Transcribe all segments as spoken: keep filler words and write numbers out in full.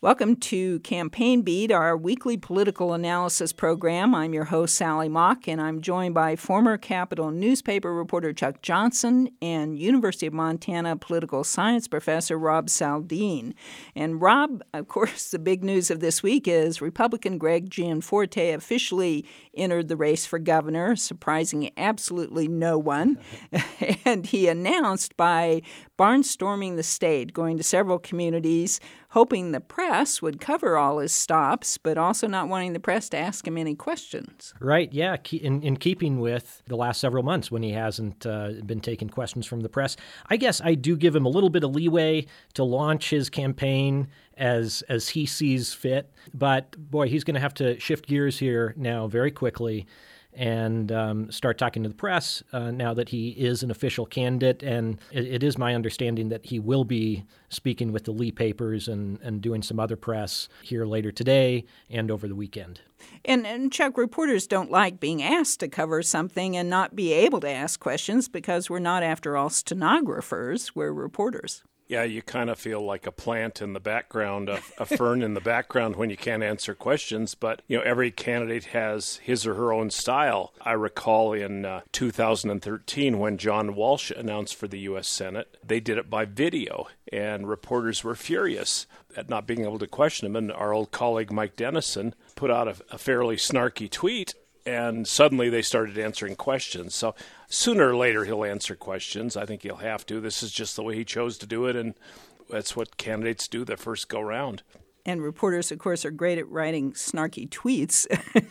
Welcome to Campaign Beat, our weekly political analysis program. I'm your host, Sally Mock, and I'm joined by former Capitol newspaper reporter Chuck Johnson and University of Montana political science professor Rob Saldin. And Rob, of course, the big news of this week is Republican Greg Gianforte officially entered the race for governor, surprising absolutely no one. And he announced by barnstorming the state, going to several communities, hoping the press would cover all his stops, but also not wanting the press to ask him any questions. Right, yeah, in, in keeping with the last several months when he hasn't uh, been taking questions from the press. I guess I do give him a little bit of leeway to launch his campaign as as he sees fit, but boy, he's going to have to shift gears here now very quickly and um, start talking to the press uh, now that he is an official candidate. And it, it is my understanding that he will be speaking with the Lee papers and, and doing some other press here later today and over the weekend. And, and Chuck, reporters don't like being asked to cover something and not be able to ask questions because we're not, after all, stenographers, we're reporters. Yeah, you kind of feel like a plant in the background, a, a fern in the background when you can't answer questions. But, you know, every candidate has his or her own style. I recall in uh, two thousand thirteen when John Walsh announced for the U S Senate, they did it by video, and reporters were furious at not being able to question him. And our old colleague Mike Dennison put out a, a fairly snarky tweet, and suddenly they started answering questions. So sooner or later he'll answer questions. I think he'll have to. This is just the way he chose to do it, and that's what candidates do the first go round. And reporters, of course, are great at writing snarky tweets.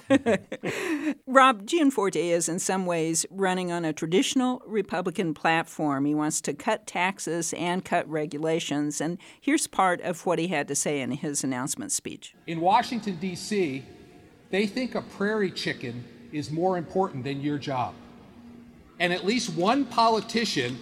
Rob, Gianforte is in some ways running on a traditional Republican platform. He wants to cut taxes and cut regulations. And here's part of what he had to say in his announcement speech. In Washington, D C, they think a prairie chicken is more important than your job. And at least one politician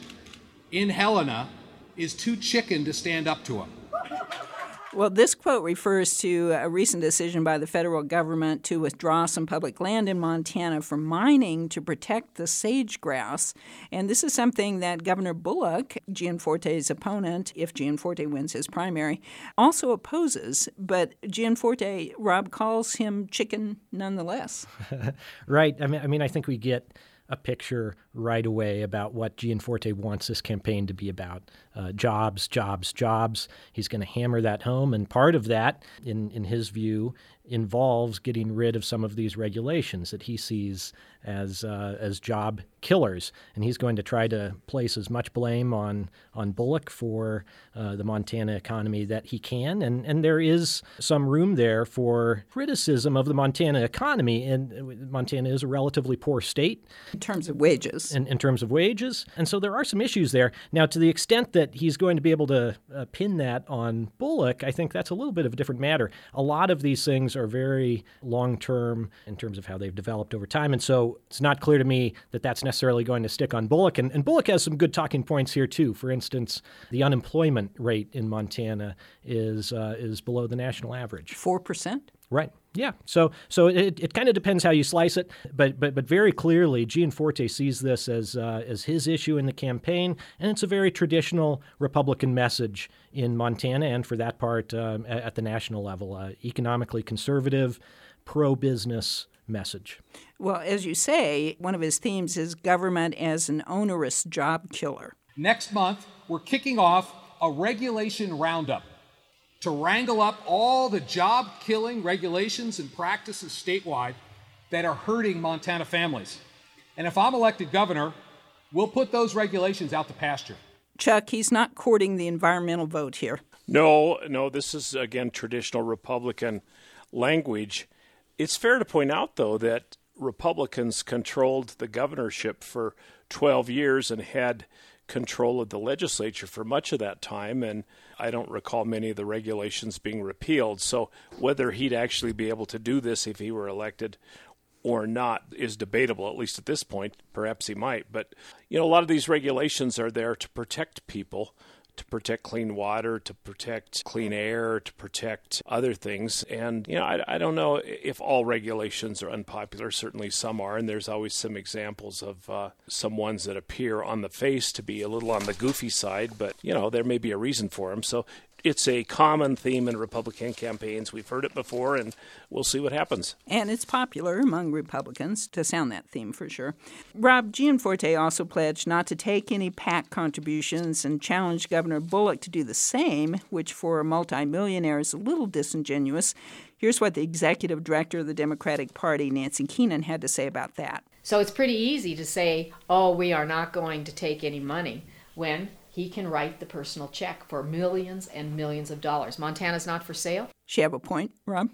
in Helena is too chicken to stand up to him. Well, this quote refers to a recent decision by the federal government to withdraw some public land in Montana from mining to protect the sage grouse. And this is something that Governor Bullock, Gianforte's opponent, if Gianforte wins his primary, also opposes. But Gianforte, Rob, calls him chicken nonetheless. Right. I mean, I mean, I think we get a picture right away about what Gianforte wants this campaign to be about. Uh, jobs, jobs, jobs. He's going to hammer that home. And part of that, in, in his view, involves getting rid of some of these regulations that he sees as uh, as job killers. And he's going to try to place as much blame on on Bullock for uh, the Montana economy that he can. And, and there is some room there for criticism of the Montana economy. And Montana is a relatively poor state. In terms of wages. In, in terms of wages. And so there are some issues there. Now, to the extent that he's going to be able to uh, pin that on Bullock, I think that's a little bit of a different matter. A lot of these things are very long-term in terms of how they've developed over time. And so it's not clear to me that that's necessarily going to stick on Bullock. And, and Bullock has some good talking points here, too. For instance, the unemployment rate in Montana is uh, is below the national average. four percent? Right. Yeah. So so it, it kind of depends how you slice it. But but but very clearly, Gianforte sees this as uh, as his issue in the campaign. And it's a very traditional Republican message in Montana and for that part um, at, at the national level. Uh, economically conservative, pro-business message. Well, as you say, one of his themes is government as an onerous job killer. Next month, we're kicking off a regulation roundup to wrangle up all the job-killing regulations and practices statewide that are hurting Montana families. And if I'm elected governor, we'll put those regulations out to pasture. Chuck, he's not courting the environmental vote here. No, no, this is, again, traditional Republican language. It's fair to point out, though, that Republicans controlled the governorship for twelve years and had control of the legislature for much of that time, and I don't recall many of the regulations being repealed. So whether he'd actually be able to do this if he were elected or not is debatable, at least at this point. Perhaps he might. But, you know, a lot of these regulations are there to protect people, to protect clean water, to protect clean air, to protect other things. And, you know, I, I don't know if all regulations are unpopular. Certainly some are, and there's always some examples of uh, some ones that appear on the face to be a little on the goofy side, but, you know, there may be a reason for them. So it's a common theme in Republican campaigns. We've heard it before, and we'll see what happens. And it's popular among Republicans to sound that theme for sure. Rob, Gianforte also pledged not to take any PAC contributions and challenged Governor Bullock to do the same, which for a multimillionaire is a little disingenuous. Here's what the executive director of the Democratic Party, Nancy Keenan, had to say about that. So it's pretty easy to say, oh, we are not going to take any money, when he can write the personal check for millions and millions of dollars. Montana's not for sale? She have a point, Rob?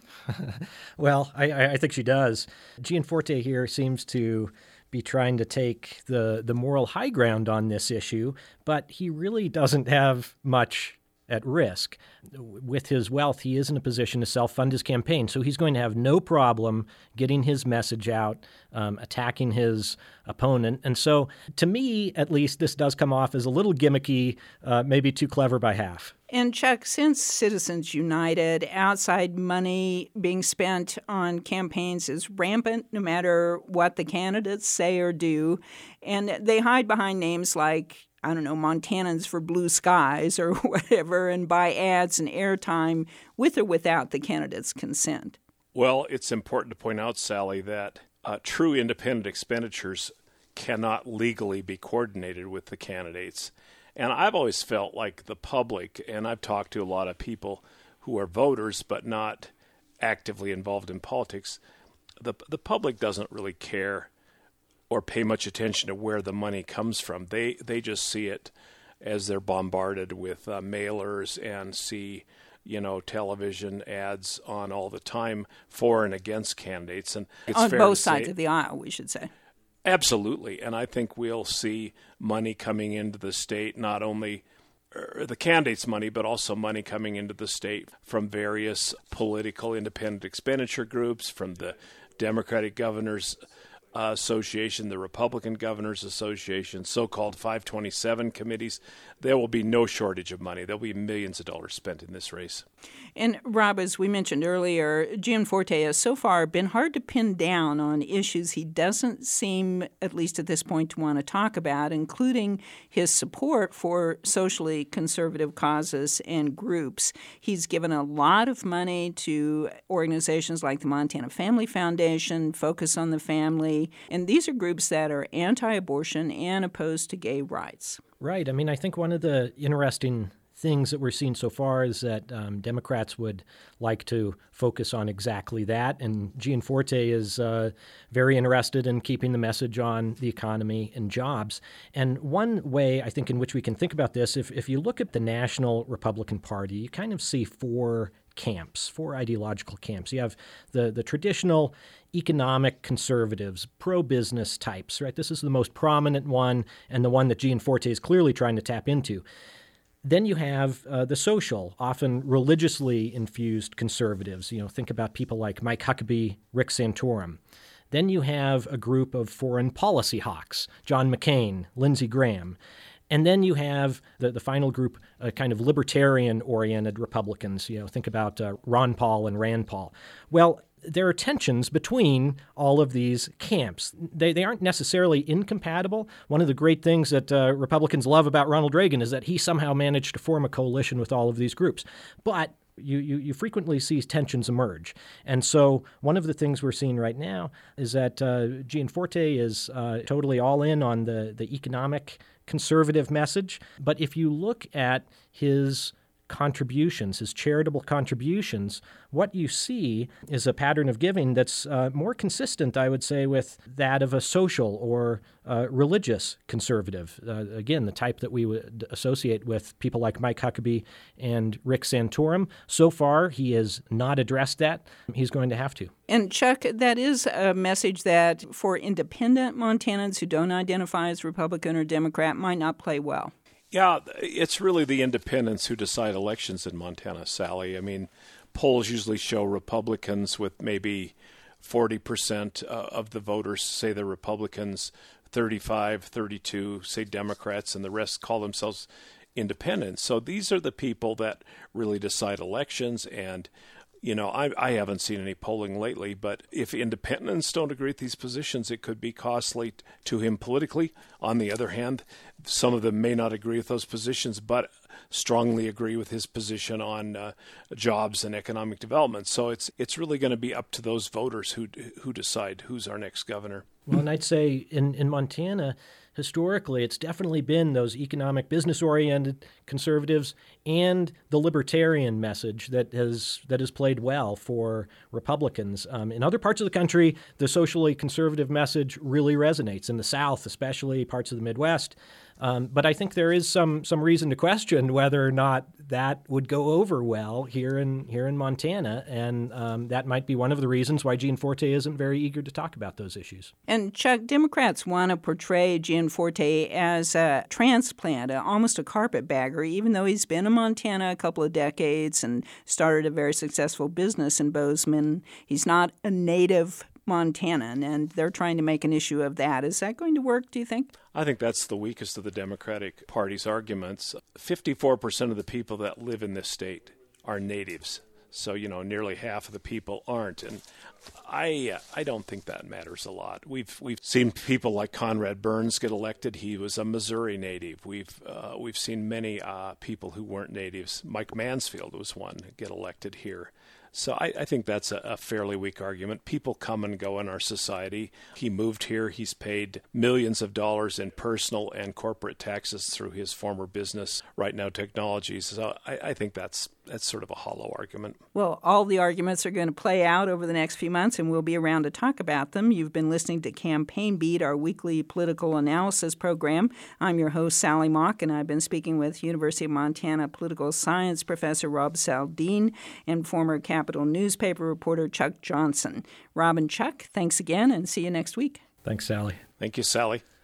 Well, I, I think she does. Gianforte here seems to be trying to take the, the moral high ground on this issue, but he really doesn't have much at risk. With his wealth, he is in a position to self-fund his campaign, so he's going to have no problem getting his message out, um, attacking his opponent. And so, to me, at least, this does come off as a little gimmicky, uh, maybe too clever by half. And Chuck, since Citizens United, outside money being spent on campaigns is rampant no matter what the candidates say or do, and they hide behind names like, I don't know, Montanans for Blue Skies or whatever, and buy ads and airtime with or without the candidate's consent. Well, it's important to point out, Sally, that uh, true independent expenditures cannot legally be coordinated with the candidates. And I've always felt like the public, and I've talked to a lot of people who are voters but not actively involved in politics, the the public doesn't really care or pay much attention to where the money comes from. They they just see it as they're bombarded with uh, mailers and see, you know, television ads on all the time for and against candidates. And it's on fair both to sides say, of the aisle, we should say. Absolutely. And I think we'll see money coming into the state, not only er, the candidates' money, but also money coming into the state from various political independent expenditure groups, from the Democratic Governors Uh, Association, the Republican Governors Association, so-called five twenty-seven committees. There will be no shortage of money. There'll be millions of dollars spent in this race. And Rob, as we mentioned earlier, Gianforte has so far been hard to pin down on issues he doesn't seem, at least at this point, to want to talk about, including his support for socially conservative causes and groups. He's given a lot of money to organizations like the Montana Family Foundation, Focus on the Family, and these are groups that are anti-abortion and opposed to gay rights. Right. I mean, I think one of the interesting things that we're seeing so far is that um, Democrats would like to focus on exactly that, and Gianforte is uh, very interested in keeping the message on the economy and jobs. And one way, I think, in which we can think about this, if, if you look at the National Republican Party, you kind of see four camps, four ideological camps. You have the, the traditional economic conservatives, pro-business types, right? This is the most prominent one and the one that Gianforte is clearly trying to tap into. Then you have uh, the social, often religiously infused conservatives. You know, think about people like Mike Huckabee, Rick Santorum. Then you have a group of foreign policy hawks, John McCain, Lindsey Graham. And then you have the, the final group, uh, kind of libertarian-oriented Republicans. You know, think about uh, Ron Paul and Rand Paul. Well, there are tensions between all of these camps. They they aren't necessarily incompatible. One of the great things that uh, Republicans love about Ronald Reagan is that he somehow managed to form a coalition with all of these groups. But you, you, you frequently see tensions emerge. And so one of the things we're seeing right now is that uh, Gianforte is uh, totally all in on the, the economic conservative message. But if you look at his contributions, his charitable contributions, what you see is a pattern of giving that's uh, more consistent, I would say, with that of a social or uh, religious conservative. Uh, again, the type that we would associate with people like Mike Huckabee and Rick Santorum. So far, he has not addressed that. He's going to have to. And Chuck, that is a message that for independent Montanans who don't identify as Republican or Democrat might not play well. Yeah, it's really the independents who decide elections in Montana, Sally. I mean, polls usually show Republicans with maybe forty percent of the voters say they're Republicans, thirty-five, thirty-two say Democrats, and the rest call themselves independents. So these are the people that really decide elections, and You know, I, I haven't seen any polling lately, but if independents don't agree with these positions, it could be costly to him politically. On the other hand, some of them may not agree with those positions, but strongly agree with his position on uh, jobs and economic development. So it's it's really going to be up to those voters who who decide who's our next governor. Well, and I'd say in, in Montana, historically, it's definitely been those economic, business-oriented conservatives and the libertarian message that has that has played well for Republicans. Um, in other parts of the country, the socially conservative message really resonates. In the South, especially parts of the Midwest. Um, but I think there is some some reason to question whether or not that would go over well here in here in Montana, and um, that might be one of the reasons why Gianforte isn't very eager to talk about those issues. And Chuck, Democrats want to portray Gianforte as a transplant, a, almost a carpetbagger, even though he's been in Montana a couple of decades and started a very successful business in Bozeman. He's not a native Montanan, and they're trying to make an issue of that. Is that going to work, do you think? I think that's the weakest of the Democratic Party's arguments. fifty-four percent of the people that live in this state are natives. So, you know, nearly half of the people aren't. And I uh, I don't think that matters a lot. We've we've seen people like Conrad Burns get elected. He was a Missouri native. We've uh, we've seen many uh, people who weren't natives. Mike Mansfield was one get elected here. So I, I think that's a, a fairly weak argument. People come and go in our society. He moved here. He's paid millions of dollars in personal and corporate taxes through his former business, Right Now Technologies. So I, I think that's that's sort of a hollow argument. Well, all the arguments are going to play out over the next few months, and we'll be around to talk about them. You've been listening to Campaign Beat, our weekly political analysis program. I'm your host, Sally Mock, and I've been speaking with University of Montana political science professor Rob Saldin and former Capitol newspaper reporter Chuck Johnson. Rob and Chuck, thanks again, and see you next week. Thanks, Sally. Thank you, Sally.